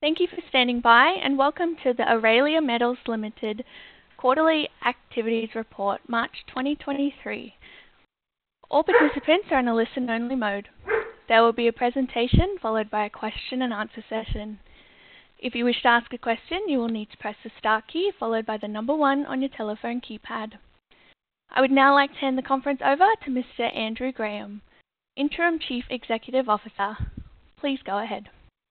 Thank you for standing by, and welcome to the Aurelia Metals Limited Quarterly Activities Report, March 2023. All participants are in a listen-only mode. There will be a presentation followed by a question and answer session. If you wish to ask a question, you will need to press the star key followed by the number 1 on your telephone keypad. I would now like to hand the conference over to Mr. Andrew Graham, Interim Chief Executive Officer. Please go ahead.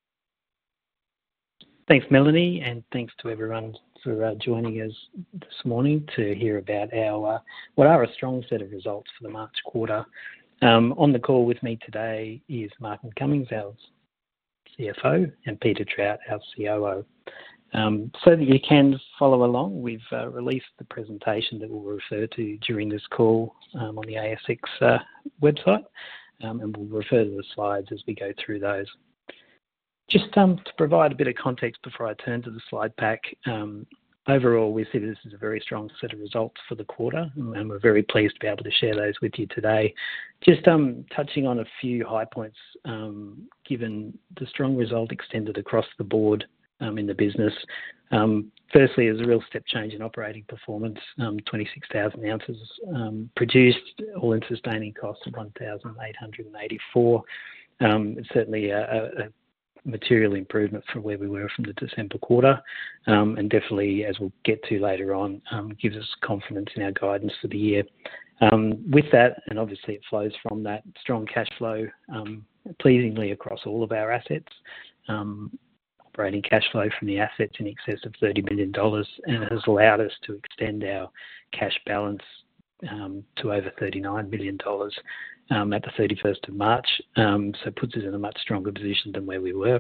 Thanks, Melanie, and thanks to everyone for joining us this morning to hear about our what are a strong set of results for the March quarter. On the call with me today is Martin Cummings, our CFO, and Peter Trout, our COO. So that you can follow along, we've released the presentation that we'll refer to during this call on the ASX website, and we'll refer to the slides as we go through those. Just to provide a bit of context before I turn to the slide pack, overall we see this as a very strong set of results for the quarter, and we're very pleased to be able to share those with you today. Just touching on a few high points, given the strong result extended across the board in the business. Firstly, is a real step change in operating performance, 26,000 ounces produced, all-in sustaining costs of 1,884. It's certainly a material improvement from where we were from the December quarter, and definitely, as we'll get to later on, gives us confidence in our guidance for the year. With that, and obviously it flows from that strong cash flow, pleasingly across all of our assets, operating cash flow from the assets in excess of $30 million, and it has allowed us to extend our cash balance to over $39 million at the 31st of March, so it puts us in a much stronger position than where we were.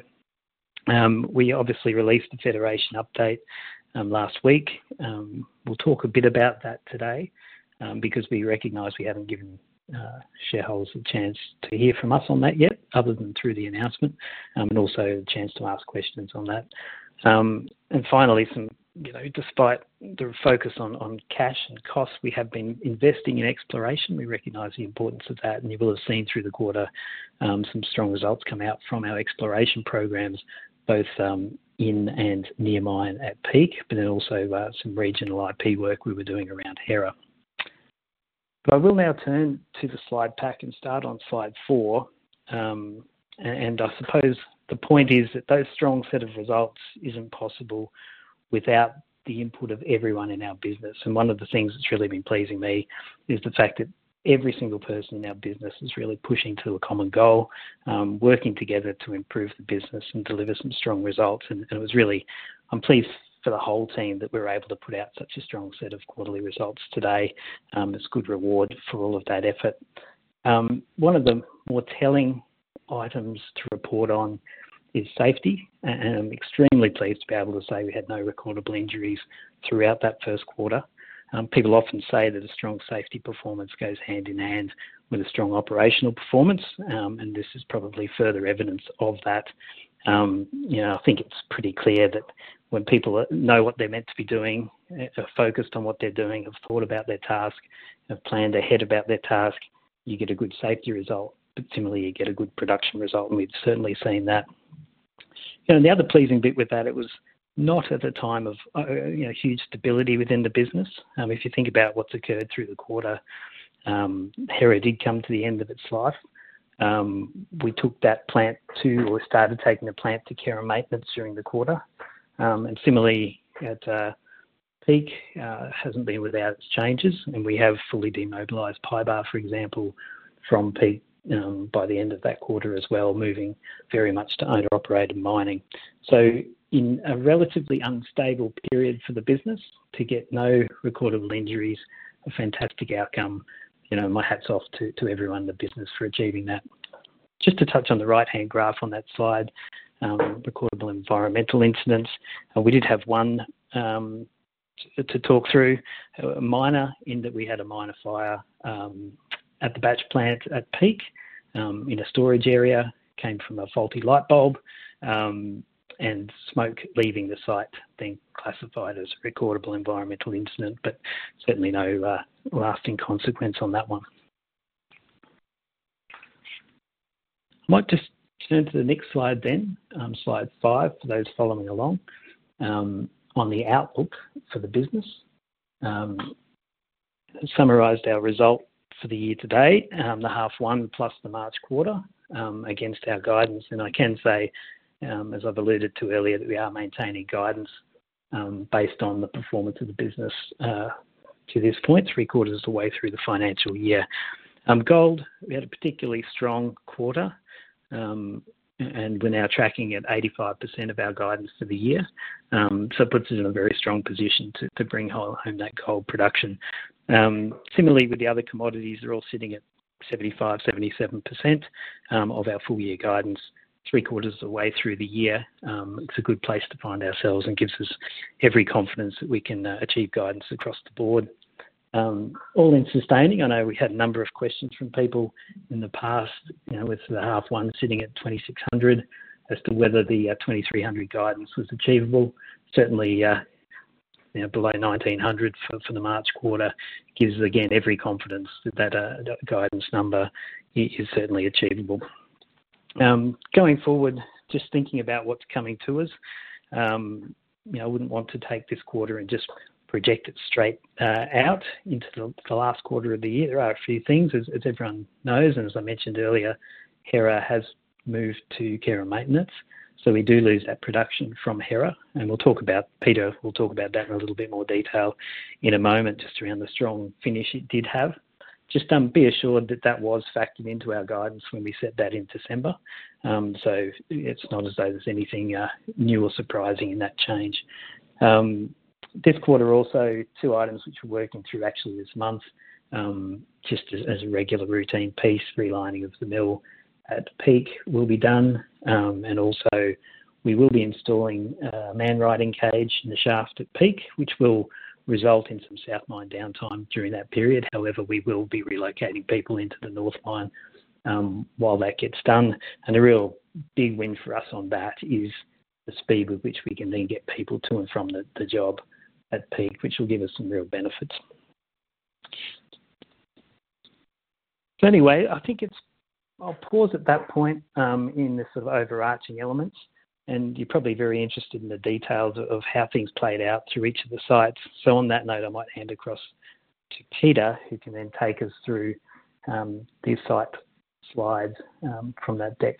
We obviously released the Federation update last week. We'll talk a bit about that today because we recognise we haven't given shareholders a chance to hear from us on that yet, other than through the announcement, and also a chance to ask questions on that. And finally, despite the focus on cash and costs, we have been investing in exploration. We recognise the importance of that, and you will have seen through the quarter some strong results come out from our exploration programs, both in and near mine at Peak, but then also some regional IP work we were doing around Hera. But I will now turn to the slide pack and start on slide 4. And I suppose the point is that those strong set of results isn't possible without the input of everyone in our business. And one of the things that's really been pleasing me is the fact that every single person in our business is really pushing to a common goal, working together to improve the business and deliver some strong results. And it was really, I'm pleased for the whole team that we were able to put out such a strong set of quarterly results today. It's good reward for all of that effort. One of the more telling items to report on is safety, and I'm extremely pleased to be able to say we had no recordable injuries throughout that first quarter. People often say that a strong safety performance goes hand in hand with a strong operational performance, and this is probably further evidence of that. I think it's pretty clear that when people know what they're meant to be doing, are focused on what they're doing, have thought about their task, have planned ahead about their task, you get a good safety result, but similarly you get a good production result, and we've certainly seen that. And the other pleasing bit with that, it was not at a time of huge stability within the business. If you think about what's occurred through the quarter, Hera did come to the end of its life. We took that plant or started taking the plant to care and maintenance during the quarter. And similarly at Peak, hasn't been without its changes, and we have fully demobilised Pybar, for example, from Peak by the end of that quarter as well, moving very much to owner-operated mining. So in a relatively unstable period for the business, to get no recordable injuries, a fantastic outcome. My hat's off to everyone in the business for achieving that. Just to touch on the right-hand graph on that slide, recordable environmental incidents. We did have one to talk through, a minor, in that we had a minor fire at the batch plant at Peak in a storage area, came from a faulty light bulb, and smoke leaving the site being classified as a recordable environmental incident, but certainly no lasting consequence on that one. I might just Turn to the next slide then, slide 5, for those following along, on the outlook for the business. Summarised our result for the year to date, the half one plus the March quarter, against our guidance. And I can say, as I've alluded to earlier, that we are maintaining guidance based on the performance of the business to this point, 3/4 of the way through the financial year. Gold, we had a particularly strong quarter, and we're now tracking at 85% of our guidance for the year. So it puts us in a very strong position to bring home that gold production. Similarly with the other commodities, they're all sitting at 75-77% of our full year guidance. 3/4 of the way through the year, it's a good place to find ourselves and gives us every confidence that we can achieve guidance across the board. All-in sustaining, I know we had a number of questions from people in the past, with the half one sitting at 2,600 as to whether the 2,300 guidance was achievable. Certainly, below 1,900 for the March quarter gives us, again, every confidence that guidance number is certainly achievable. Going forward, just thinking about what's coming to us, I wouldn't want to take this quarter and just project it straight out into the last quarter of the year. There are a few things, as everyone knows, and as I mentioned earlier, Hera has moved to care and maintenance. So we do lose that production from Hera, and Peter will talk about that in a little bit more detail in a moment, just around the strong finish it did have. Just be assured that was factored into our guidance when we set that in December. So it's not as though there's anything new or surprising in that change. This quarter also, 2 items which we're working through actually this month, just as a regular routine piece, relining of the mill at Peak will be done. And also we will be installing a man riding cage in the shaft at Peak, which will result in some South Mine downtime during that period. However, we will be relocating people into the North Mine while that gets done. And a real big win for us on that is the speed with which we can then get people to and from the job at Peak, which will give us some real benefits. So anyway, I think I'll pause at that point in the sort of overarching elements, and you're probably very interested in the details of how things played out through each of the sites. So on that note, I might hand across to Peter, who can then take us through these site slides from that deck.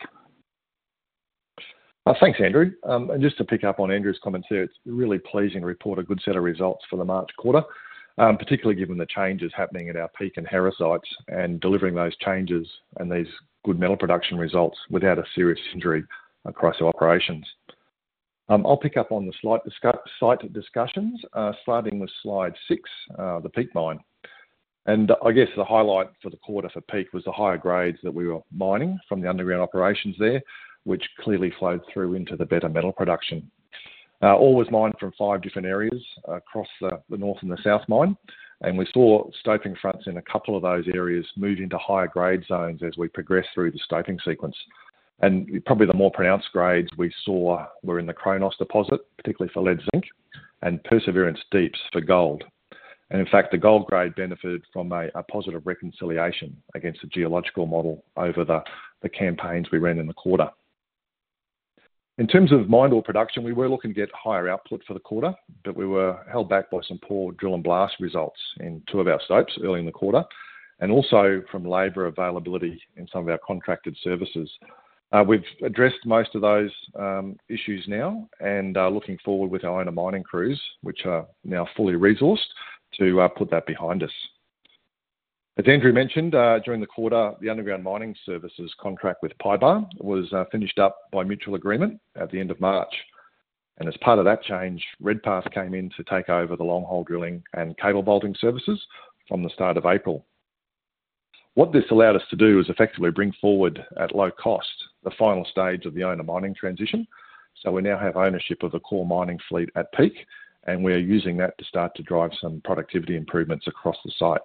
Thanks, Andrew. And just to pick up on Andrew's comments there, it's really pleasing to report a good set of results for the March quarter, particularly given the changes happening at our Peak and Hera sites, and delivering those changes and these good metal production results without a serious injury across our operations. I'll pick up on the site discussions, starting with slide 6, the Peak mine. And I guess the highlight for the quarter for Peak was the higher grades that we were mining from the underground operations there, which clearly flowed through into the better metal production. Ore was mined from 5 different areas across the North and the South Mine, and we saw stoping fronts in a couple of those areas move into higher grade zones as we progressed through the stoping sequence. And probably the more pronounced grades we saw were in the Chronos deposit, particularly for lead zinc, and Perseverance Deeps for gold. And in fact, the gold grade benefited from a positive reconciliation against the geological model over the campaigns we ran in the quarter. In terms of mined ore production, we were looking to get higher output for the quarter, but we were held back by some poor drill and blast results in 2 of our stopes early in the quarter, and also from labour availability in some of our contracted services. We've addressed most of those issues now, and are looking forward with our owner mining crews, which are now fully resourced, to put that behind us. As Andrew mentioned, during the quarter, the underground mining services contract with PYBAR was finished up by mutual agreement at the end of March. And as part of that change, Redpath came in to take over the long hole drilling and cable bolting services from the start of April. What this allowed us to do is effectively bring forward at low cost the final stage of the owner mining transition. So we now have ownership of the core mining fleet at Peak, and we are using that to start to drive some productivity improvements across the site.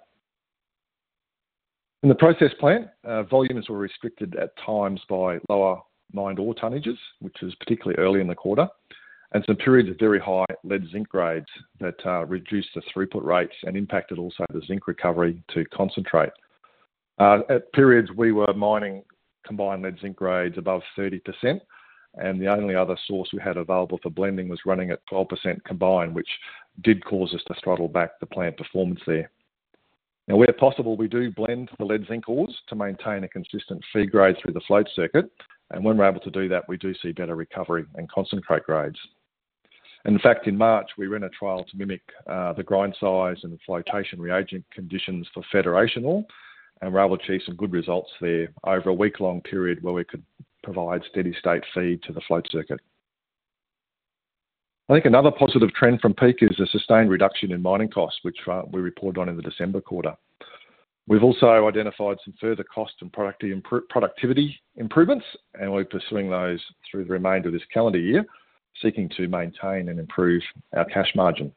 In the process plant, volumes were restricted at times by lower mined ore tonnages, which was particularly early in the quarter, and some periods of very high lead zinc grades that reduced the throughput rates and impacted also the zinc recovery to concentrate. At periods we were mining combined lead zinc grades above 30%, and the only other source we had available for blending was running at 12% combined, which did cause us to throttle back the plant performance there. Now, where possible, we do blend the lead zinc ores to maintain a consistent feed grade through the float circuit, and when we're able to do that, we do see better recovery and concentrate grades. And in fact, in March, we ran a trial to mimic the grind size and flotation reagent conditions for Federation ore, and we're able to achieve some good results there over a week-long period where we could provide steady-state feed to the float circuit. I think another positive trend from Peak is a sustained reduction in mining costs, which we reported on in the December quarter. We've also identified some further cost and productivity improvements, and we're pursuing those through the remainder of this calendar year, seeking to maintain and improve our cash margin.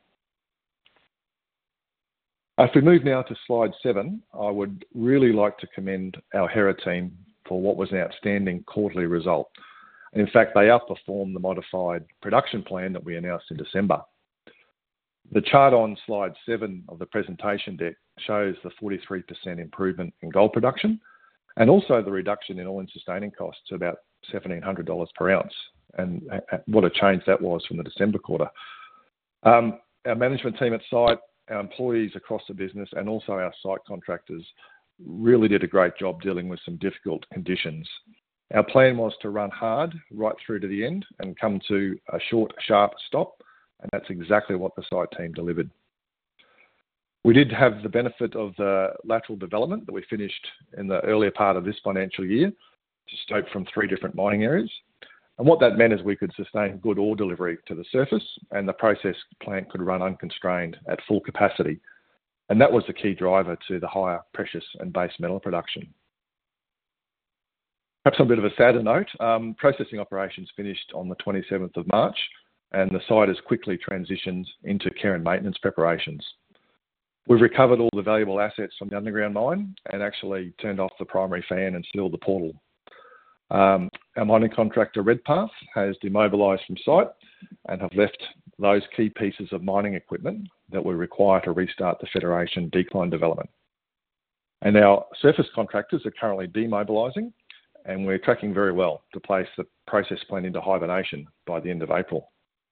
If we move now to slide 7, I would really like to commend our Hera team for what was an outstanding quarterly result. In fact, they outperformed the modified production plan that we announced in December. The chart on slide 7 of the presentation deck shows the 43% improvement in gold production and also the reduction in all-in sustaining costs to about $1,700 per ounce, and what a change that was from the December quarter. Our management team at site, our employees across the business, and also our site contractors really did a great job dealing with some difficult conditions. Our plan was to run hard right through to the end and come to a short, sharp stop, and that's exactly what the site team delivered. We did have the benefit of the lateral development that we finished in the earlier part of this financial year to stope from 3 different mining areas. And what that meant is we could sustain good ore delivery to the surface, and the process plant could run unconstrained at full capacity. And that was the key driver to the higher precious and base metal production. Perhaps on a bit of a sadder note, processing operations finished on the 27th of March, and the site has quickly transitioned into care and maintenance preparations. We've recovered all the valuable assets from the underground mine and actually turned off the primary fan and sealed the portal. Our mining contractor, Redpath, has demobilised from site and have left those key pieces of mining equipment that were required to restart the Federation decline development. And our surface contractors are currently demobilising, and we're tracking very well to place the process plant into hibernation by the end of April.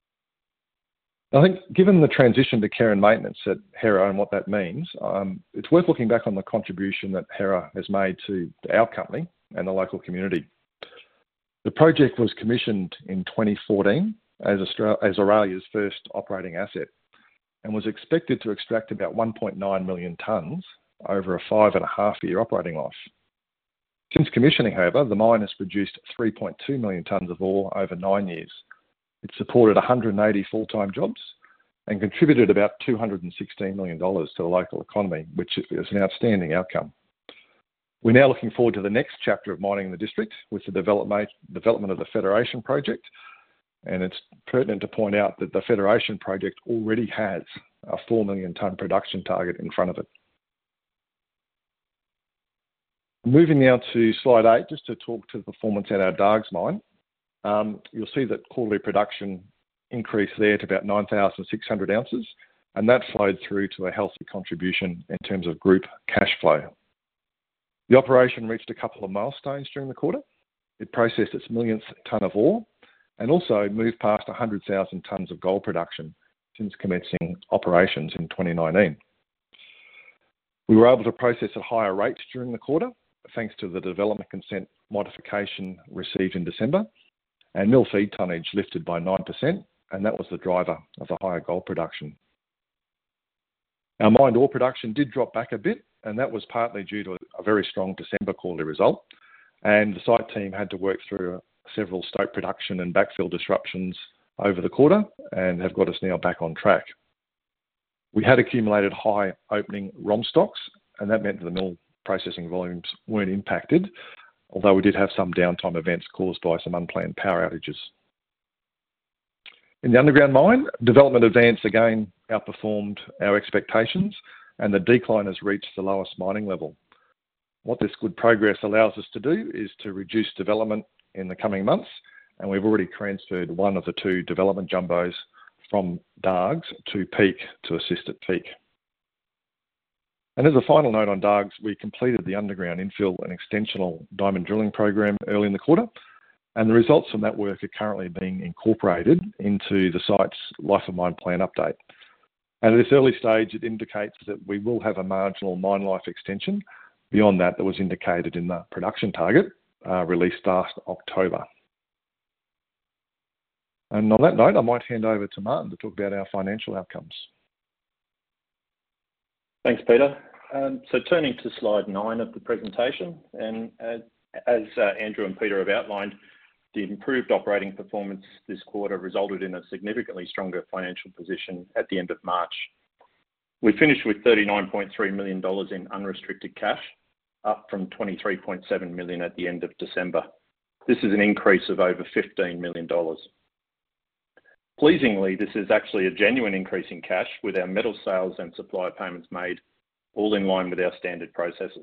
I think given the transition to care and maintenance at Hera and what that means, it's worth looking back on the contribution that Hera has made to our company and the local community. The project was commissioned in 2014 as Aurelia's first operating asset and was expected to extract about 1.9 million tonnes over a 5.5-year operating life. Since commissioning, however, the mine has produced 3.2 million tonnes of ore over 9 years. It supported 180 full-time jobs and contributed about $216 million to the local economy, which is an outstanding outcome. We're now looking forward to the next chapter of mining in the district with the development of the Federation project, and it's pertinent to point out that the Federation project already has a 4 million tonne production target in front of it. Moving now to slide 8, just to talk to the performance at our Dargues mine. You'll see that quarterly production increased there to about 9,600 ounces, and that flowed through to a healthy contribution in terms of group cash flow. The operation reached a couple of milestones during the quarter. It processed its millionth tonne of ore and also moved past 100,000 tonnes of gold production since commencing operations in 2019. We were able to process at higher rates during the quarter, thanks to the development consent modification received in December, and mill feed tonnage lifted by 9%, and that was the driver of the higher gold production. Our mined ore production did drop back a bit, and that was partly due to a very strong December quarterly result, and the site team had to work through several stope production and backfill disruptions over the quarter and have got us now back on track. We had accumulated high opening ROM stocks, and that meant that the mill processing volumes weren't impacted, although we did have some downtime events caused by some unplanned power outages. In the underground mine, development advance again outperformed our expectations, and the decline has reached the lowest mining level. What this good progress allows us to do is to reduce development in the coming months, and we've already transferred one of the 2 development jumbos from Dargues to Peak to assist at Peak. And as a final note on Dargues, we completed the underground infill and extensional diamond drilling program early in the quarter, and the results from that work are currently being incorporated into the site's life of mine plan update. And at this early stage, it indicates that we will have a marginal mine life extension beyond that was indicated in the production target released last October. And on that note, I might hand over to Martin to talk about our financial outcomes. Thanks, Peter. So turning to slide 9 of the presentation, and as Andrew and Peter have outlined, the improved operating performance this quarter resulted in a significantly stronger financial position at the end of March. We finished with $39.3 million in unrestricted cash, up from $23.7 million at the end of December. This is an increase of over $15 million. Pleasingly, this is actually a genuine increase in cash, with our metal sales and supplier payments made all in line with our standard processes.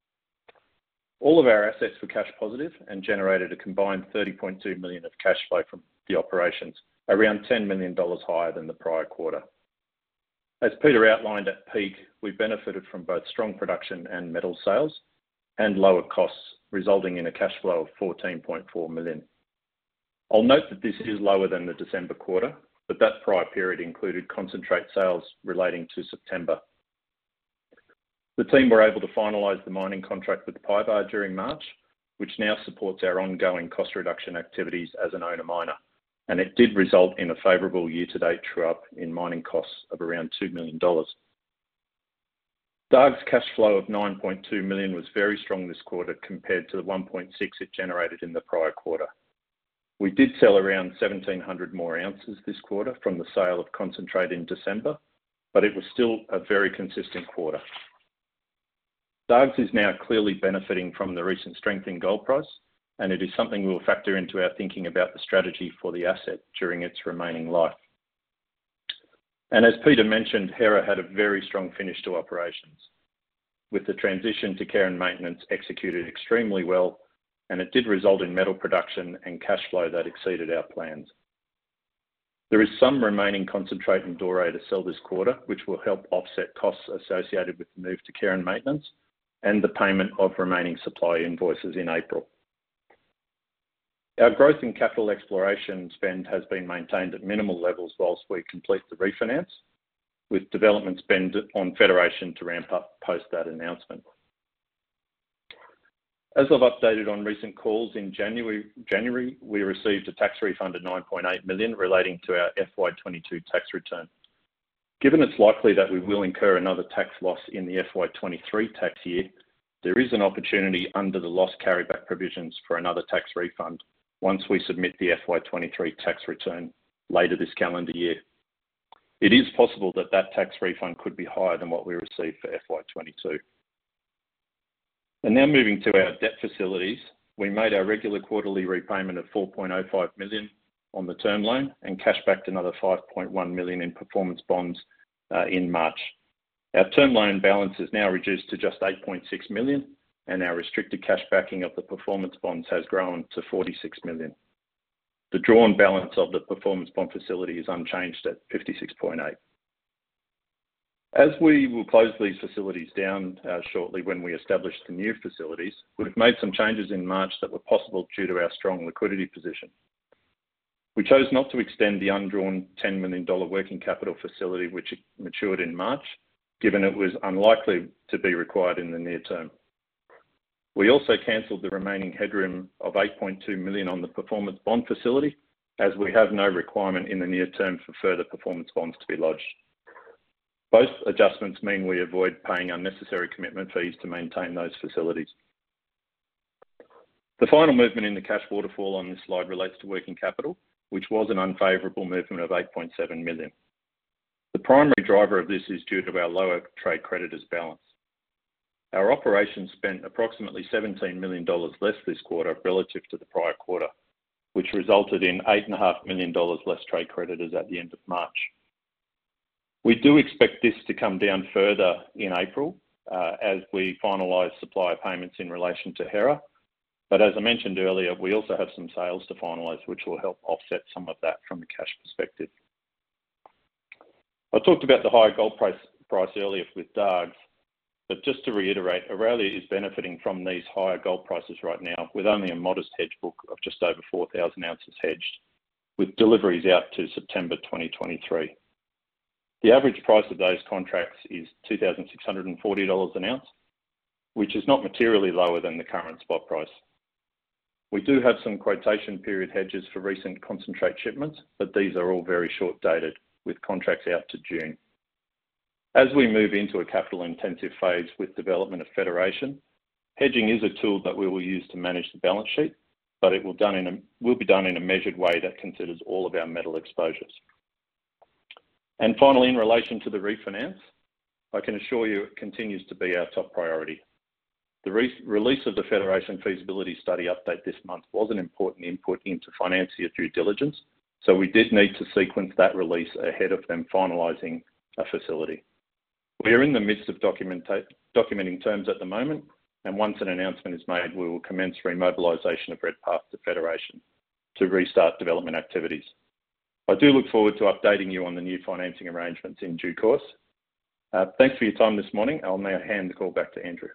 All of our assets were cash positive and generated a combined $30.2 million of cash flow from the operations, around $10 million higher than the prior quarter. As Peter outlined at Peak, we benefited from both strong production and metal sales and lower costs, resulting in a cash flow of $14.4 million. I'll note that this is lower than the December quarter, but that prior period included concentrate sales relating to September. The team were able to finalise the mining contract with PYBAR during March, which now supports our ongoing cost reduction activities as an owner miner, and it did result in a favourable year-to-date true-up in mining costs of around $2 million. Dargues' cash flow of $9.2 million was very strong this quarter compared to the $1.6 million it generated in the prior quarter. We did sell around 1,700 more ounces this quarter from the sale of concentrate in December, but it was still a very consistent quarter. Dargues is now clearly benefiting from the recent strength in gold price, and it is something we will factor into our thinking about the strategy for the asset during its remaining life. And as Peter mentioned, Hera had a very strong finish to operations, with the transition to care and maintenance executed extremely well, and it did result in metal production and cash flow that exceeded our plans. There is some remaining concentrate and doré to sell this quarter, which will help offset costs associated with the move to care and maintenance and the payment of remaining supply invoices in April. Our growth in capital exploration spend has been maintained at minimal levels whilst we complete the refinance, with development spend on Federation to ramp up post that announcement. As I've updated on recent calls, in January we received a tax refund of $9.8 million relating to our FY22 tax return. Given it's likely that we will incur another tax loss in the FY23 tax year, there is an opportunity under the loss carryback provisions for another tax refund once we submit the FY23 tax return later this calendar year. It is possible that that tax refund could be higher than what we received for FY22. And now moving to our debt facilities, we made our regular quarterly repayment of $4.05 million on the term loan and cash backed another $5.1 million in performance bonds in March. Our term loan balance is now reduced to just $8.6 million, and our restricted cash backing of the performance bonds has grown to $46 million. The drawn balance of the performance bond facility is unchanged at $56.8. As we will close these facilities down shortly when we establish the new facilities, we've made some changes in March that were possible due to our strong liquidity position. We chose not to extend the undrawn $10 million working capital facility, which matured in March, given it was unlikely to be required in the near term. We also cancelled the remaining headroom of $8.2 million on the performance bond facility, as we have no requirement in the near term for further performance bonds to be lodged. Both adjustments mean we avoid paying unnecessary commitment fees to maintain those facilities. The final movement in the cash waterfall on this slide relates to working capital, which was an unfavourable movement of $8.7 million. The primary driver of this is due to our lower trade creditors balance. Our operations spent approximately $17 million less this quarter relative to the prior quarter, which resulted in $8.5 million less trade creditors at the end of March. We do expect this to come down further in April as we finalise supplier payments in relation to Hera. But as I mentioned earlier, we also have some sales to finalise, which will help offset some of that from a cash perspective. I talked about the higher gold price earlier with Dargues. But just to reiterate, Aurelia is benefiting from these higher gold prices right now with only a modest hedge book of just over 4,000 ounces hedged, with deliveries out to September 2023. The average price of those contracts is $2,640 an ounce, which is not materially lower than the current spot price. We do have some quotation period hedges for recent concentrate shipments, but these are all very short dated, with contracts out to June. As we move into a capital intensive phase with development of Federation, hedging is a tool that we will use to manage the balance sheet, but it will be done in a measured way that considers all of our metal exposures. And finally, in relation to the refinance, I can assure you it continues to be our top priority. The release of the Federation feasibility study update this month was an important input into financier due diligence, so we did need to sequence that release ahead of them finalising a facility. We are in the midst of documenting terms at the moment, and once an announcement is made, we will commence remobilisation of Redpath to Federation to restart development activities. I do look forward to updating you on the new financing arrangements in due course. Thanks for your time this morning. I'll now hand the call back to Andrew.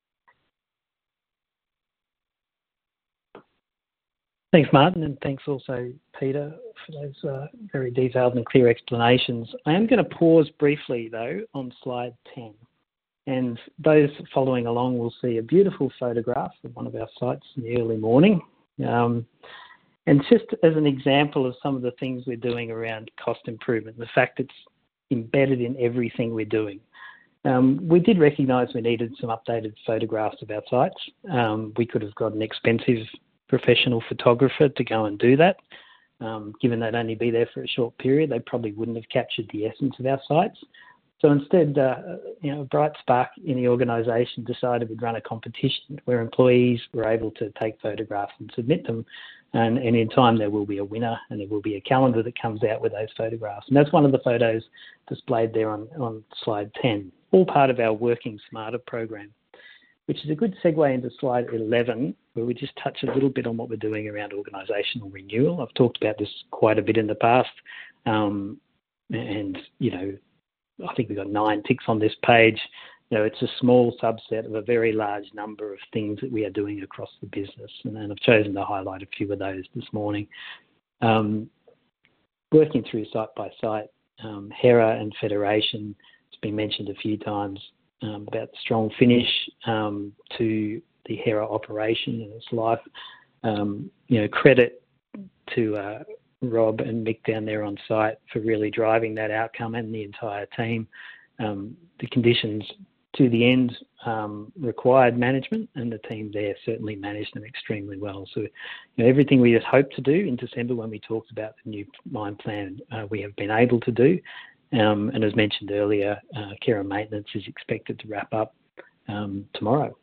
Thanks, Martin, and thanks also, Peter, for those very detailed and clear explanations. I am going to pause briefly, though, on slide 10. And those following along will see a beautiful photograph of one of our sites in the early morning. And just as an example of some of the things we're doing around cost improvement, the fact it's embedded in everything we're doing. We did recognise we needed some updated photographs of our sites. We could have got an expensive professional photographer to go and do that. Given they'd only be there for a short period, they probably wouldn't have captured the essence of our sites. So instead, a bright spark in the organisation decided we'd run a competition where employees were able to take photographs and submit them. And in time, there will be a winner and there will be a calendar that comes out with those photographs. And that's one of the photos displayed there on slide 10, all part of our Working Smarter program, which is a good segue into slide 11, where we just touch a little bit on what we're doing around organisational renewal. I've talked about this quite a bit in the past. I think we've got 9 ticks on this page. It's a small subset of a very large number of things that we are doing across the business. And I've chosen to highlight a few of those this morning. Working through site by site, Hera and Federation, it's been mentioned a few times about the strong finish to the Hera operation and its life. Credit to Rob and Mick down there on site for really driving that outcome and the entire team. The conditions to the end required management, and the team there certainly managed them extremely well. So everything we had hoped to do in December when we talked about the new mine plan, we have been able to do. And as mentioned earlier, care and maintenance is expected to wrap up tomorrow.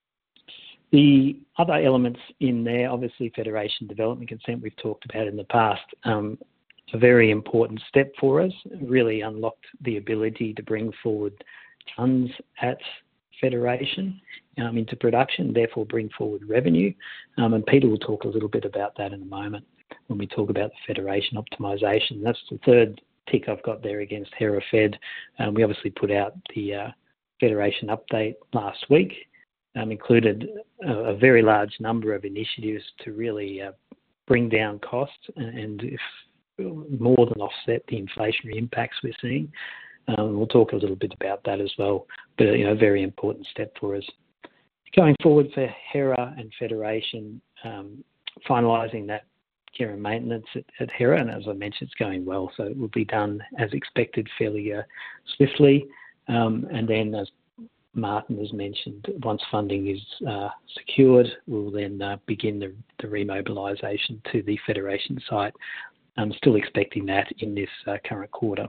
The other elements in there, obviously Federation development consent we've talked about in the past, a very important step for us, really unlocked the ability to bring forward tonnes at Federation into production, therefore bring forward revenue. And Peter will talk a little bit about that in a moment when we talk about the Federation optimisation. That's the third tick I've got there against Hera Fed. We obviously put out the Federation update last week, included a very large number of initiatives to really bring down costs and more than offset the inflationary impacts we're seeing. We'll talk a little bit about that as well, but a very important step for us. Going forward for Hera and Federation, finalising that care and maintenance at Hera, and as I mentioned, it's going well, so it will be done as expected fairly swiftly. And then, as Martin has mentioned, once funding is secured, we'll then begin the remobilisation to the Federation site. I'm still expecting that in this current quarter.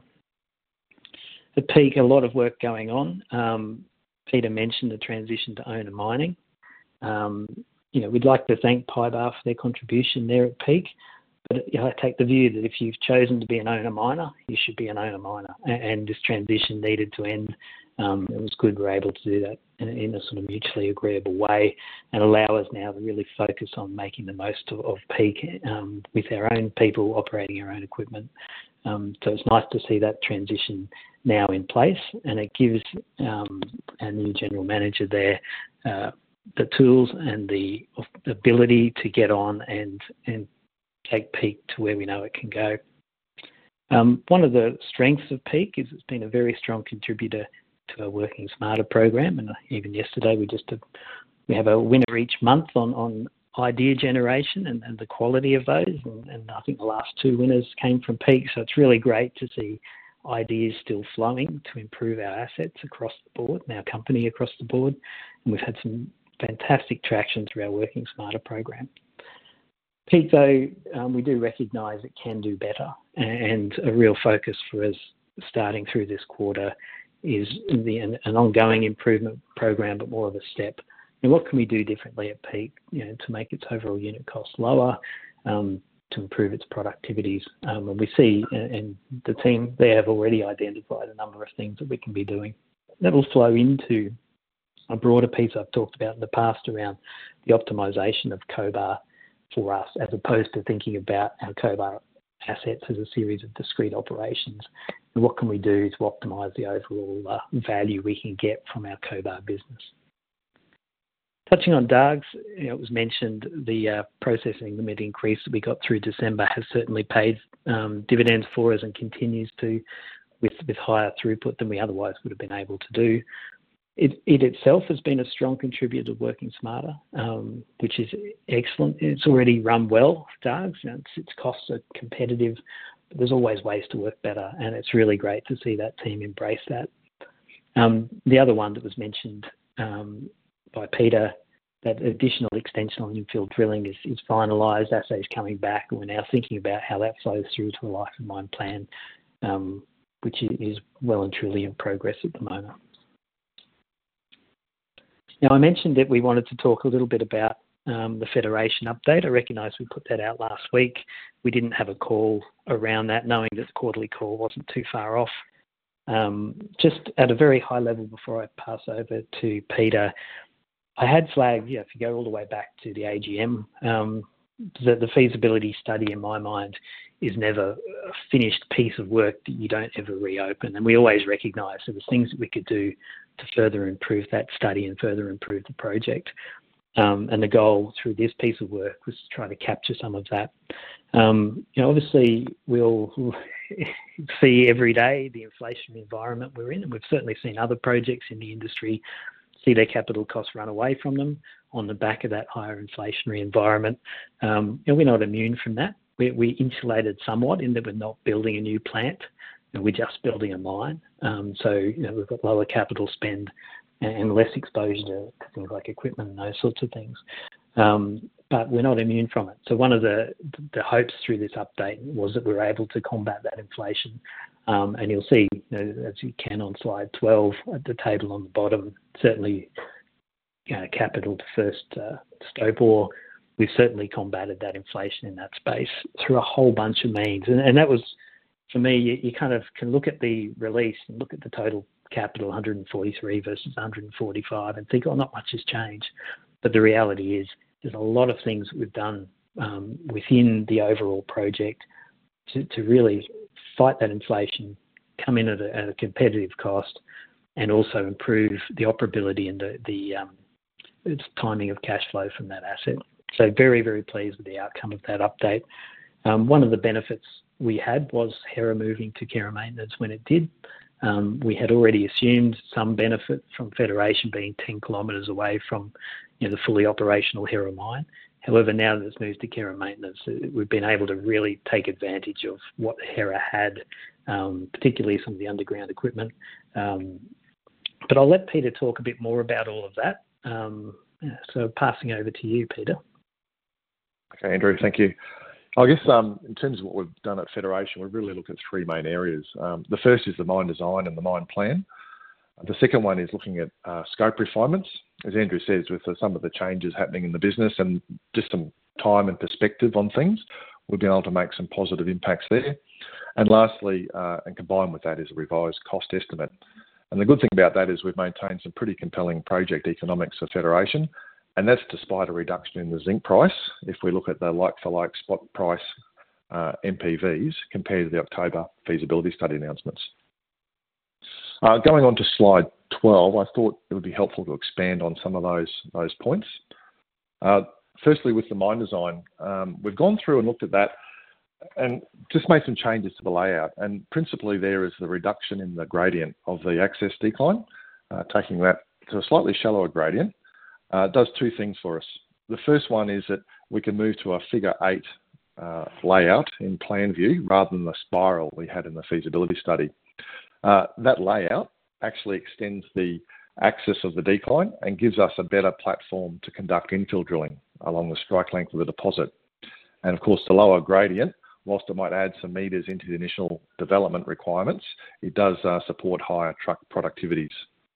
At Peak, a lot of work going on. Peter mentioned the transition to owner mining. We'd like to thank PYBAR for their contribution there at Peak, but I take the view that if you've chosen to be an owner miner, you should be an owner miner, and this transition needed to end. It was good we're able to do that in a sort of mutually agreeable way and allow us now to really focus on making the most of Peak with our own people operating our own equipment So it's nice to see that transition now in place, and it gives our new general manager there the tools and the ability to get on and take Peak to where we know it can go. One of the strengths of Peak is it's been a very strong contributor to our Working Smarter program, and even yesterday we have a winner each month on idea generation and the quality of those, and I think the last 2 winners came from Peak, so it's really great to see ideas still flowing to improve our assets across the board and our company across the board, and we've had some fantastic traction through our Working Smarter program. Peak, though, we do recognise it can do better, and a real focus for us starting through this quarter is an ongoing improvement program, but more of a step. And what can we do differently at Peak, to make its overall unit cost lower, to improve its productivities? And we see, and the team there have already identified a number of things that we can be doing. That will flow into a broader piece I've talked about in the past around the optimisation of Cobar for us, as opposed to thinking about our Cobar assets as a series of discrete operations. And what can we do to optimise the overall value we can get from our Cobar business? Touching on Dargues, it was mentioned the processing limit increase that we got through December has certainly paid dividends for us and continues to, with higher throughput than we otherwise would have been able to do. It itself has been a strong contributor to Working Smarter, which is excellent. It's already run well, Dargues. Its costs are competitive, but there's always ways to work better, and it's really great to see that team embrace that. The other one that was mentioned by Peter, that additional extension on infill drilling is finalised, assays coming back, and we're now thinking about how that flows through to a life of mine plan, which is well and truly in progress at the moment. Now, I mentioned that we wanted to talk a little bit about the Federation update. I recognise we put that out last week. We didn't have a call around that, knowing that the quarterly call wasn't too far off. Just at a very high level before I pass over to Peter, I had flagged, if you go all the way back to the AGM, that the feasibility study, in my mind, is never a finished piece of work that you don't ever reopen. And we always recognise there was things that we could do to further improve that study and further improve the project. And the goal through this piece of work was to try to capture some of that. Obviously, we'll see every day the inflationary environment we're in, and we've certainly seen other projects in the industry see their capital costs run away from them on the back of that higher inflationary environment. We're not immune from that. We're insulated somewhat in that we're not building a new plant, we're just building a mine. So we've got lower capital spend and less exposure to things like equipment and those sorts of things. But we're not immune from it. So one of the hopes through this update was that we were able to combat that inflation. And you'll see, as you can on slide 12 at the table on the bottom, certainly capital to first stope ore, we've certainly combated that inflation in that space through a whole bunch of means. And that was, for me, you kind of can look at the release and look at the total capital, 143 versus 145, and think, not much has changed. But the reality is there's a lot of things that we've done within the overall project to really fight that inflation, come in at a competitive cost, and also improve the operability and the timing of cash flow from that asset. So very, very pleased with the outcome of that update. One of the benefits we had was Hera moving to care and maintenance when it did. We had already assumed some benefit from Federation being 10 kilometres away from the fully operational Hera mine. However, now that it's moved to care and maintenance, we've been able to really take advantage of what Hera had, particularly some of the underground equipment. But I'll let Peter talk a bit more about all of that. So passing over to you, Peter. Okay, Andrew, thank you. I guess in terms of what we've done at Federation, we've really looked at 3 main areas. The first is the mine design and the mine plan. The second one is looking at scope refinements. As Andrew says, with some of the changes happening in the business and just some time and perspective on things, we've been able to make some positive impacts there. And lastly, and combined with that, is a revised cost estimate. And the good thing about that is we've maintained some pretty compelling project economics for Federation, and that's despite a reduction in the zinc price. If we look at the like-for-like spot price MPVs compared to the October feasibility study announcements. Going on to slide 12, I thought it would be helpful to expand on some of those points. Firstly, with the mine design, we've gone through and looked at that and just made some changes to the layout. And principally there is the reduction in the gradient of the access decline, taking that to a slightly shallower gradient. It does two things for us. The first one is that we can move to a figure 8 layout in plan view rather than the spiral we had in the feasibility study. That layout actually extends the axis of the decline and gives us a better platform to conduct infill drilling along the strike length of the deposit. And of course, the lower gradient, whilst it might add some metres into the initial development requirements, it does support higher truck productivities.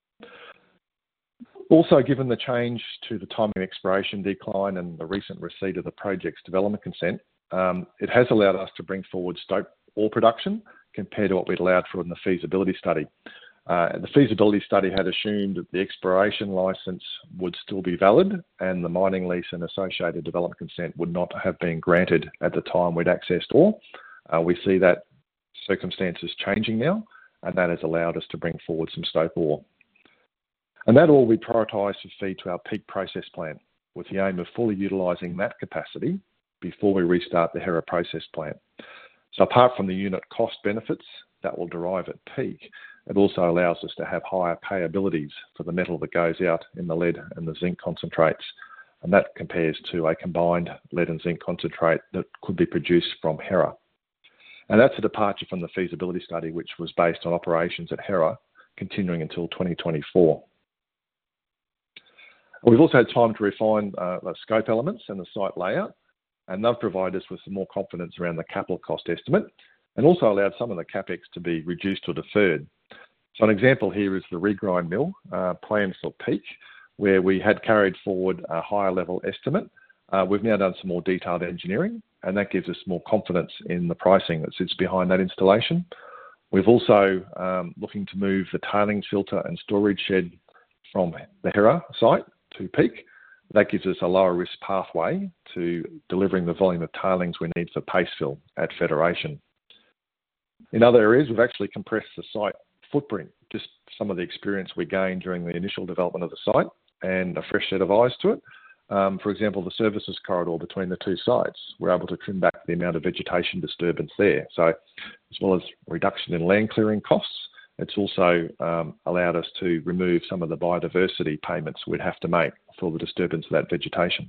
Also, given the change to the timing exploration decline and the recent receipt of the project's development consent, it has allowed us to bring forward stope ore production compared to what we'd allowed for in the feasibility study. The feasibility study had assumed that the exploration licence would still be valid and the mining lease and associated development consent would not have been granted at the time we'd accessed ore. We see that circumstances changing now, and that has allowed us to bring forward some stope ore. And that ore we prioritise to feed to our Peak process plant with the aim of fully utilising that capacity before we restart the Hera process plant. So apart from the unit cost benefits that will derive at Peak, it also allows us to have higher payabilities for the metal that goes out in the lead and the zinc concentrates. And that compares to a combined lead and zinc concentrate that could be produced from Hera. And that's a departure from the feasibility study, which was based on operations at Hera continuing until 2024. We've also had time to refine the scope elements and the site layout, and they've provided us with some more confidence around the capital cost estimate and also allowed some of the CapEx to be reduced or deferred. So an example here is the regrind mill planned for Peak, where we had carried forward a higher level estimate. We've now done some more detailed engineering, and that gives us more confidence in the pricing that sits behind that installation. We've also looking to move the tailings filter and storage shed from the Hera site to Peak. That gives us a lower risk pathway to delivering the volume of tailings we need for paste fill at Federation. In other areas, we've actually compressed the site footprint, just some of the experience we gained during the initial development of the site and a fresh set of eyes to it. For example, the services corridor between the two sites, we're able to trim back the amount of vegetation disturbance there. So as well as reduction in land clearing costs, it's also allowed us to remove some of the biodiversity payments we'd have to make for the disturbance of that vegetation.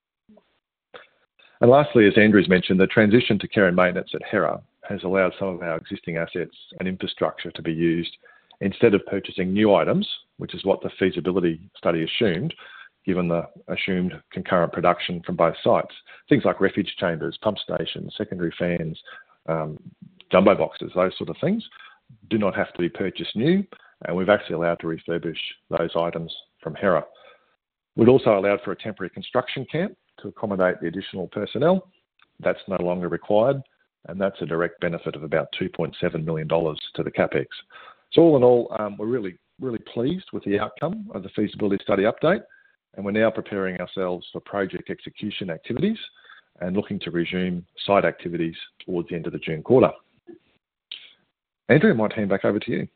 And lastly, as Andrew's mentioned, the transition to care and maintenance at Hera has allowed some of our existing assets and infrastructure to be used instead of purchasing new items, which is what the feasibility study assumed, given the assumed concurrent production from both sites. Things like refuge chambers, pump stations, secondary fans, jumbo boxes, those sort of things do not have to be purchased new, and we've actually allowed to refurbish those items from Hera. We'd also allowed for a temporary construction camp to accommodate the additional personnel. That's no longer required, and that's a direct benefit of about $2.7 million to the CapEx. So all in all, we're really pleased with the outcome of the feasibility study update, and we're now preparing ourselves for project execution activities and looking to resume site activities towards the end of the June quarter. Andrew, I might hand back over to you.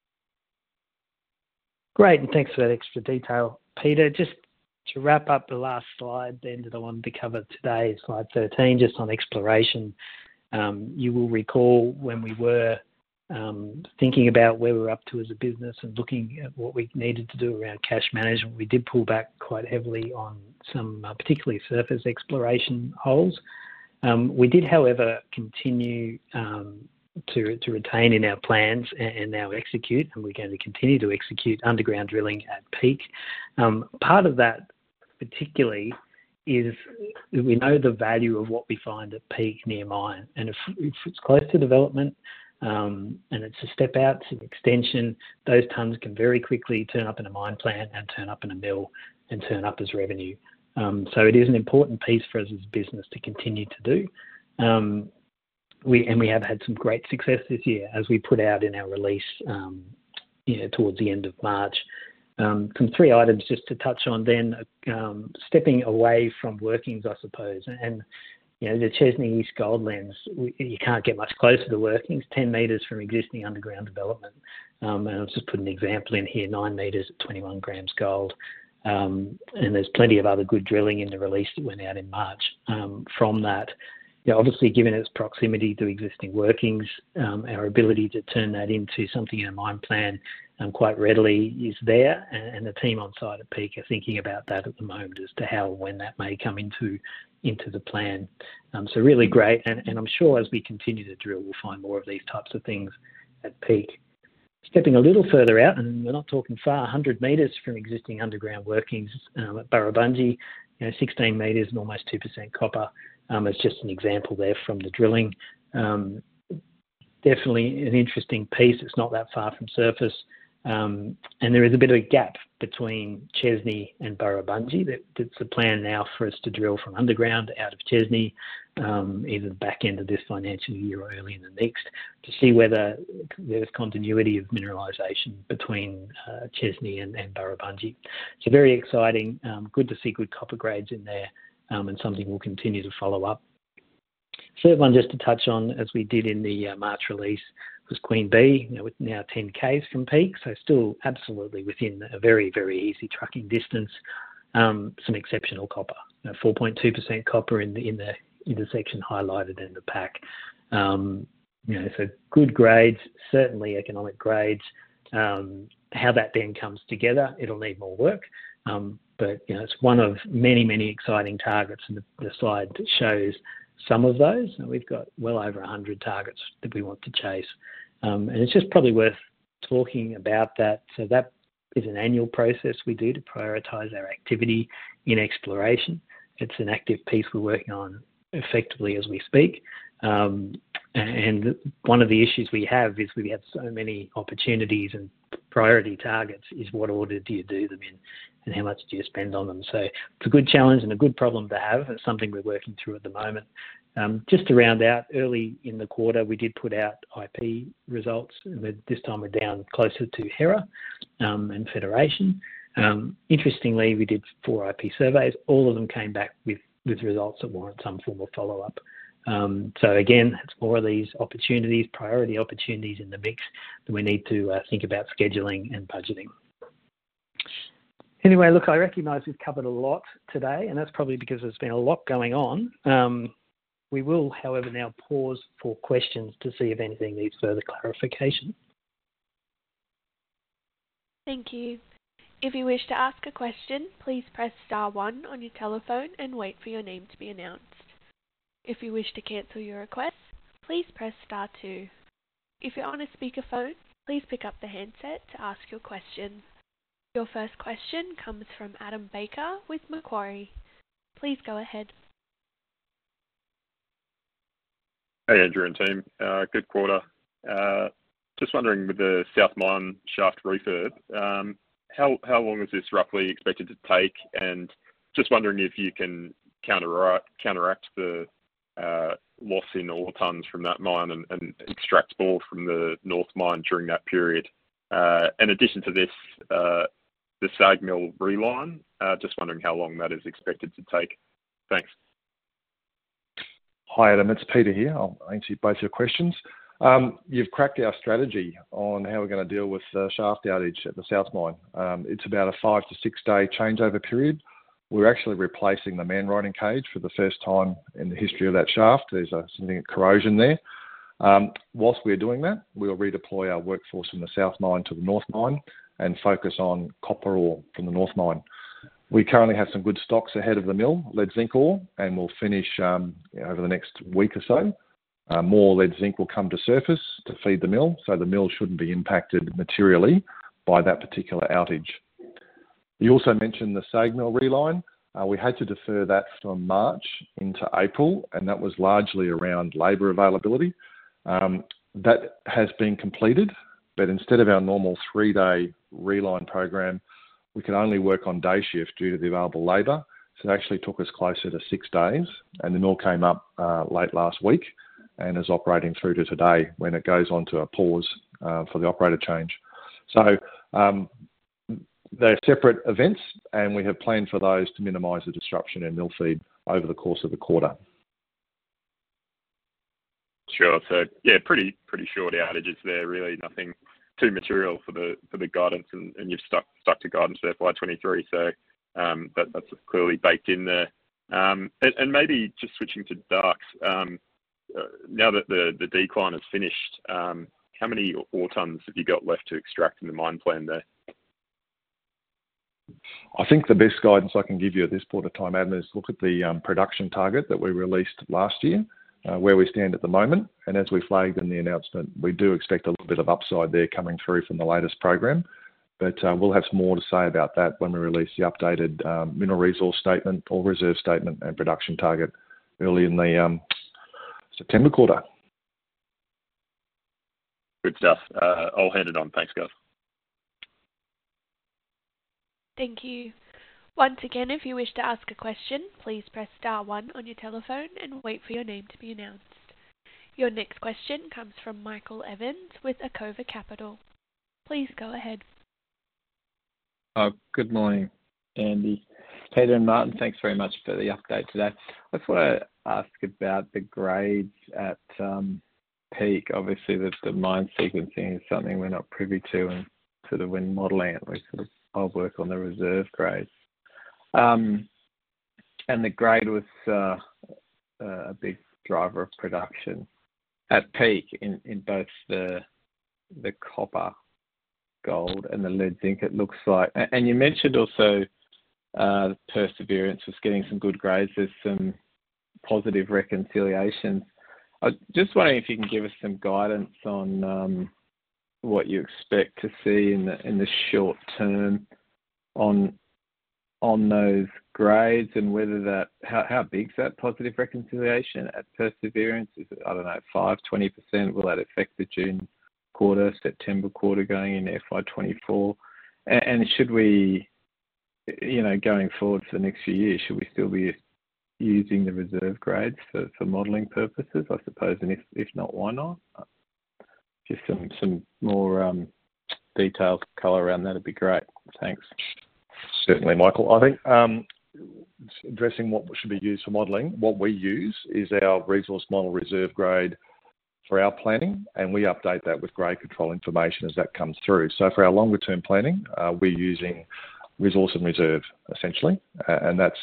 Great, and thanks for that extra detail, Peter. Just to wrap up the last slide then that I wanted to cover today, slide 13, just on exploration. You will recall when we were thinking about where we're up to as a business and looking at what we needed to do around cash management, we did pull back quite heavily on some particularly surface exploration holes. We did, however, continue to retain in our plans and now execute, and we're going to continue to execute underground drilling at Peak. Part of that particularly is we know the value of what we find at Peak near mine, and if it's close to development and it's a step out, it's an extension, those tonnes can very quickly turn up in a mine plan and turn up in a mill and turn up as revenue. So it is an important piece for us as a business to continue to do. We have had some great success this year, as we put out in our release towards the end of March. Some 3 items just to touch on then, stepping away from workings, I suppose. And The Chesney East Goldlands, you can't get much closer to workings, 10 metres from existing underground development. And I'll just put an example in here, 9 metres at 21 grams gold. And there's plenty of other good drilling in the release that went out in March from that. Obviously, given its proximity to existing workings, our ability to turn that into something in a mine plan quite readily is there, and the team on site at Peak are thinking about that at the moment as to how and when that may come into the plan. So really great, and I'm sure as we continue to drill, we'll find more of these types of things at Peak. Stepping a little further out, and we're not talking far, 100 metres from existing underground workings at Burrabungie, 16 metres and almost 2% copper. As just an example there from the drilling. Definitely an interesting piece. It's not that far from surface. And there is a bit of a gap between Chesney and Burrabungie. That's the plan now for us to drill from underground out of Chesney, either the back end of this financial year or early in the next, to see whether there's continuity of mineralisation between Chesney and Burrabungie. So very exciting. Good to see good copper grades in there. And something we'll continue to follow up. Third one just to touch on, as we did in the March release, was Queen Bee, with now 10 k's from Peak, so still absolutely within a very, very easy trucking distance. Some exceptional copper, 4.2% copper in the intersection highlighted in the pack. So good grades, certainly economic grades. How that then comes together, it'll need more work. But it's one of many, many exciting targets, and the slide shows some of those. And we've got well over 100 targets that we want to chase. And it's just probably worth talking about that. So that is an annual process we do to prioritise our activity in exploration. It's an active piece we're working on effectively as we speak. And one of the issues we have is we have so many opportunities and priority targets is what order do you do them in and how much do you spend on them. So it's a good challenge and a good problem to have. It's something we're working through at the moment. Just to round out, early in the quarter, we did put out IP results. And this time we're down closer to Hera and Federation. Interestingly, we did 4 IP surveys. All of them came back with results that warrant some form of follow-up. So again, it's more of these opportunities, priority opportunities in the mix that we need to think about scheduling and budgeting. Anyway, look, I recognise we've covered a lot today, and that's probably because there's been a lot going on. We will, however, now pause for questions to see if anything needs further clarification. Thank you. If you wish to ask a question, please press star 1 on your telephone and wait for your name to be announced. If you wish to cancel your request, please press star 2. If you're on a speakerphone, please pick up the handset to ask your question. Your first question comes from Adam Baker with Macquarie. Please go ahead. Hey, Andrew and team. Good quarter. Just wondering, with the South Mine shaft refurb, how long is this roughly expected to take? And just wondering if you can counteract the loss in ore tonnes from that mine and extract ore from the North Mine during that period. In addition to this, the SAG mill reline, just wondering how long that is expected to take. Thanks. Hi, Adam. It's Peter here. I'll answer both your questions. You've cracked our strategy on how we're going to deal with the shaft outage at the South Mine. It's about a 5 to 6 day changeover period. We're actually replacing the man riding cage for the first time in the history of that shaft. There's something corrosion there. Whilst we're doing that, we'll redeploy our workforce from the South Mine to the North Mine and focus on copper ore from the North Mine. We currently have some good stocks ahead of the mill, lead zinc ore, and we'll finish over the next week or so. More lead zinc will come to surface to feed the mill, so the mill shouldn't be impacted materially by that particular outage. You also mentioned the SAG mill reline. We had to defer that from March into April, and that was largely around labour availability. That has been completed, but instead of our normal 3-day reline program, we could only work on day shift due to the available labour. So it actually took us closer to 6 days, and the mill came up late last week and is operating through to today when it goes on to a pause for the operator change. So they're separate events, and we have planned for those to minimise the disruption in mill feed over the course of the quarter. Sure. So yeah, pretty short outages there. Really, nothing too material for the guidance, and you've stuck to guidance for FY23. So that's clearly baked in there. And maybe just switching to Darks. Now that the decline is finished, how many ore tons have you got left to extract in the mine plan there? I think the best guidance I can give you at this point of time, Adam, is look at the production target that we released last year, where we stand at the moment. And as we flagged in the announcement, we do expect a little bit of upside there coming through from the latest program. But we'll have some more to say about that when we release the updated mineral resource statement or reserve statement and production target early in the September quarter. Good stuff. I'll hand it on. Thanks, guys. Thank you. Once again, if you wish to ask a question, please press star one on your telephone and wait for your name to be announced. Your next question comes from Michael Evans with Acova Capital. Please go ahead. Good morning, Andy, Peter and Martin. Thanks very much for the update today. I just want to ask about the grades at Peak. Obviously, the mine sequencing is something we're not privy to, and sort of when modelling it, we sort of I'll work on the reserve grades. And the grade was a big driver of production at Peak in both the copper, gold, and the lead zinc. It looks like, and you mentioned also Perseverance was getting some good grades. There's some positive reconciliations. I was just wondering if you can give us some guidance on what you expect to see in the short term on those grades, and whether that how big's that positive reconciliation at Perseverance? Is it, I don't know, 5-20%? Will that affect the June quarter, September quarter going into FY24? And should we, going forward for the next few years, should we still be using the reserve grades for modelling purposes, I suppose? And if not, why not? Just some more detailed colour around that would be great. Thanks. Certainly, Michael. I think addressing what should be used for modelling, what we use is our resource model reserve grade for our planning, and we update that with grade control information as that comes through. So for our longer term planning, we're using resource and reserve essentially, and that's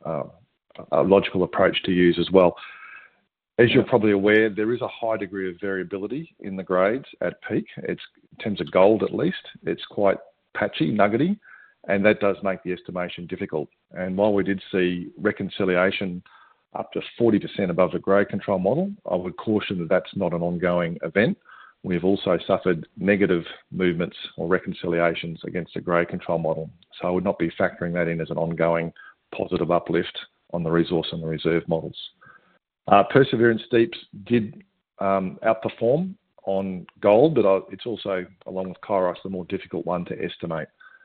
a logical approach to use as well. As you're probably aware, there is a high degree of variability in the grades at Peak. It's, in terms of gold at least, it's quite patchy, nuggety, and that does make the estimation difficult. And while we did see reconciliation up to 40% above the grade control model, I would caution that that's not an ongoing event. We've also suffered negative movements or reconciliations against the grade control model. So I would not be factoring that in as an ongoing positive uplift on the resource and the reserve models. Perseverance Deeps did outperform on gold, but it's also, along with Kairos, the more difficult one to estimate.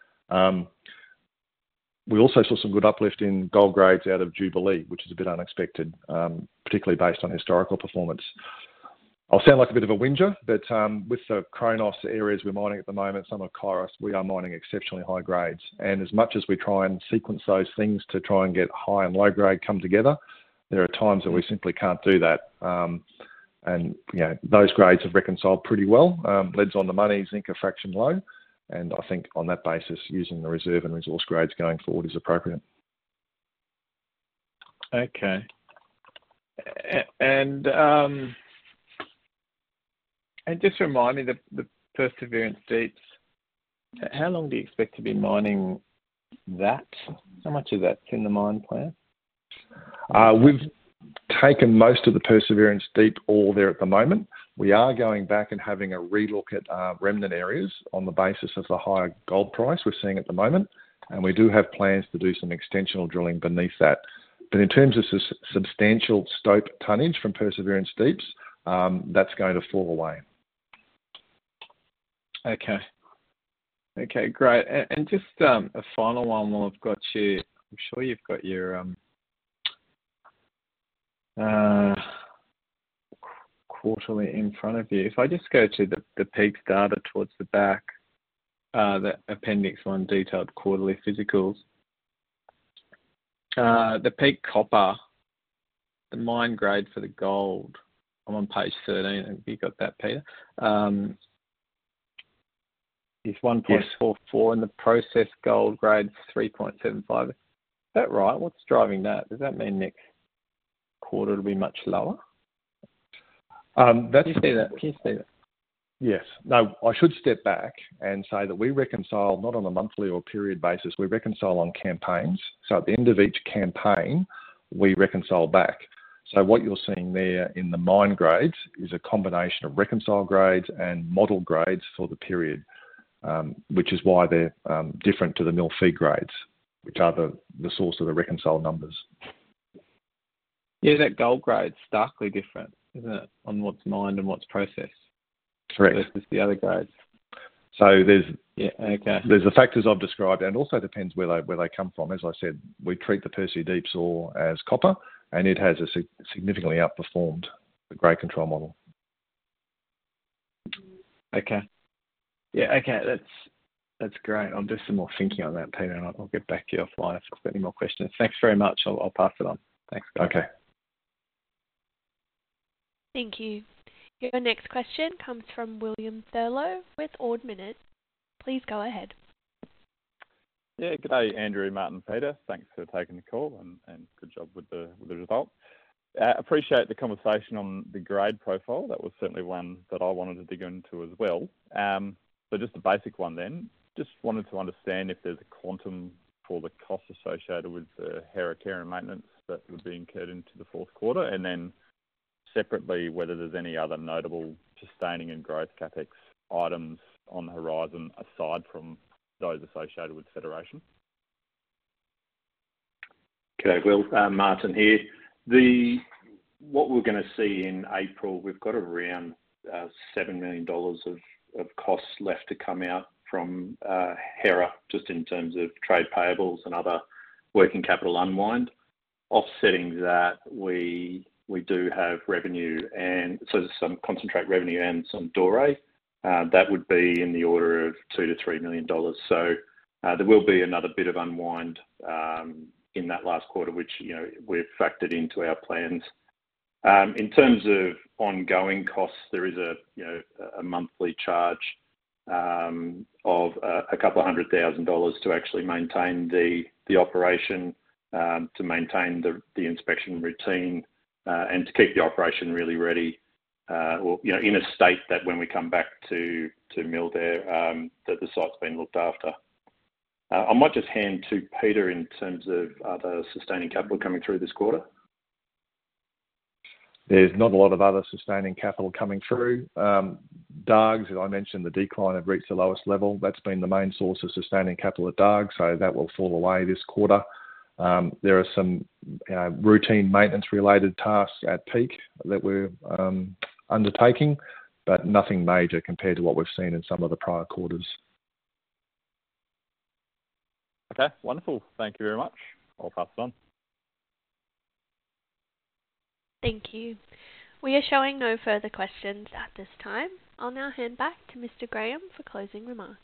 We also saw some good uplift in gold grades out of Jubilee, which is a bit unexpected, particularly based on historical performance. I'll sound like a bit of a whinger, but with the Chronos areas we're mining at the moment, some of Kairos, we are mining exceptionally high grades. And as much as we try and sequence those things to try and get high and low grade come together, there are times that we simply can't do that. And those grades have reconciled pretty well. Lead's on the money, zinc a fraction low. And I think on that basis, using the reserve and resource grades going forward is appropriate. Okay. And just remind me, the Perseverance Deeps, how long do you expect to be mining that? How much of that's in the mine plan? We've taken most of the Perseverance Deep ore there at the moment. We are going back and having a relook at remnant areas on the basis of the higher gold price we're seeing at the moment. And we do have plans to do some extensional drilling beneath that. But in terms of substantial stope tonnage from Perseverance Deeps, that's going to fall away. Okay. Okay, great. And just a final one while I've got you. I'm sure you've got your quarterly in front of you. If I just go to the Peak data towards the back, the Appendix 1 detailed quarterly physicals, the Peak copper, the mine grade for the gold I'm on page 13. Have you got that, Peter? Is 1.44 and the processed gold grade's 3.75. Is that right? What's driving that? Does that mean next quarter it'll be much lower? Can you see that? Yes. No, I should step back and say that we reconcile not on a monthly or period basis, we reconcile on campaigns. So at the end of each campaign, we reconcile back. So what you're seeing there in the mine grades is a combination of reconcile grades and model grades for the period, which is why they're different to the mill feed grades, which are the source of the reconcile numbers. Yeah, that gold grade's starkly different, isn't it, on what's mined and what's processed? Correct. Versus the other grades. So there's the factors I've described, and also depends where they come from. As I said, we treat the Percy Deeps ore as copper, and it has significantly outperformed the grade control model. Okay. Yeah. Okay. That's great. I'll do some more thinking on that, Peter, and I'll get back to you offline if I've got any more questions. Thanks very much. I'll pass it on. Thanks, guys. Okay. Thank you. Your next question comes from William Thurlow with Ord Minnett. Please go ahead. Yeah, good day, Andrew, Martin, Peter. Thanks for taking the call and good job with the result. Appreciate the conversation on the grade profile. That was certainly one that I wanted to dig into as well. So just a basic one then. Just wanted to understand if there's a quantum for the costs associated with the Hera care and maintenance that would be incurred into the fourth quarter, and then separately whether there's any other notable sustaining and growth capex items on the horizon aside from those associated with Federation. Okay, Will. Martin here. What we're going to see in April, we've got around $7 million of costs left to come out from Hera, just in terms of trade payables and other working capital unwind. Offsetting that, we do have revenue, and so there's some concentrate revenue and some doré. That would be in the order of $2 to $3 million. So there will be another bit of unwind in that last quarter, which we've factored into our plans. In terms of ongoing costs, there is a monthly charge of a couple of $100,000 to actually maintain the operation, to maintain the inspection routine, and to keep the operation really ready, in a state that when we come back to mill there, that the site's been looked after. I might just hand to Peter in terms of other sustaining capital coming through this quarter. There's not a lot of other sustaining capital coming through. Dargues, as I mentioned, the decline had reached the lowest level. That's been the main source of sustaining capital at Dargues, so that will fall away this quarter. There are some routine maintenance-related tasks at Peak that we're undertaking, but nothing major compared to what we've seen in some of the prior quarters. Okay, wonderful. Thank you very much. I'll pass it on. Thank you. We are showing no further questions at this time. I'll now hand back to Mr. Graham for closing remarks.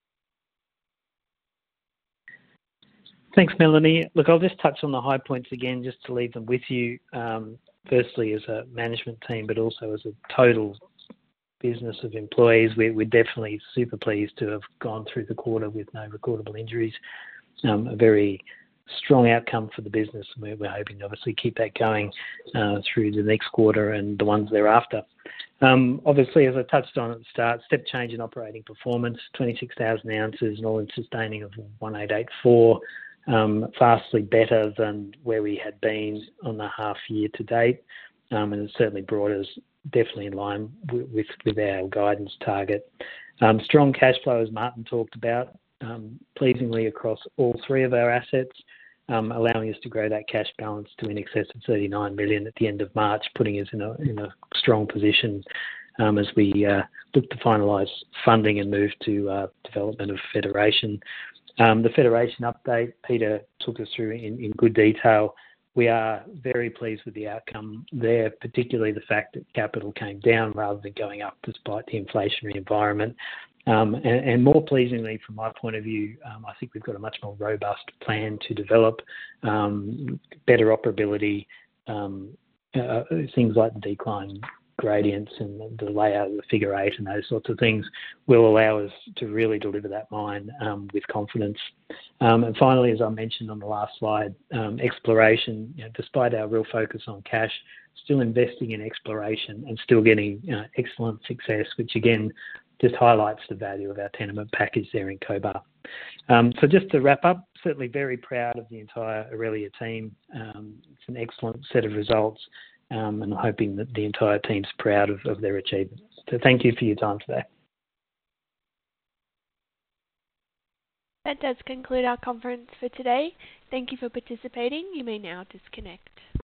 Thanks, Melanie. Look, I'll just touch on the high points again, just to leave them with you. Firstly, as a management team, but also as a total business of employees, we're definitely super pleased to have gone through the quarter with no recordable injuries. A very strong outcome for the business. We're hoping to obviously keep that going through the next quarter and the ones thereafter. Obviously, as I touched on at the start, step change in operating performance, 26,000 ounces and all-in sustaining of 1884, vastly better than where we had been on the half year to date, and it certainly brought us definitely in line with our guidance target. Strong cash flow, as Martin talked about, pleasingly across all three of our assets, allowing us to grow that cash balance to in excess of 39 million at the end of March, putting us in a strong position as we look to finalise funding and move to development of Federation. The Federation update, Peter took us through in good detail. We are very pleased with the outcome there, particularly the fact that capital came down rather than going up despite the inflationary environment. And more pleasingly, from my point of view, I think we've got a much more robust plan to develop, better operability, things like the decline gradients and the layout of the figure 8 and those sorts of things will allow us to really deliver that mine with confidence. And finally, as I mentioned on the last slide, exploration, despite our real focus on cash, still investing in exploration and still getting excellent success, which again just highlights the value of our tenement package there in Cobar. So just to wrap up, certainly very proud of the entire Aurelia team. It's an excellent set of results, and I'm hoping that the entire team's proud of their achievements. So thank you for your time today. That does conclude our conference for today. Thank you for participating. You may now disconnect.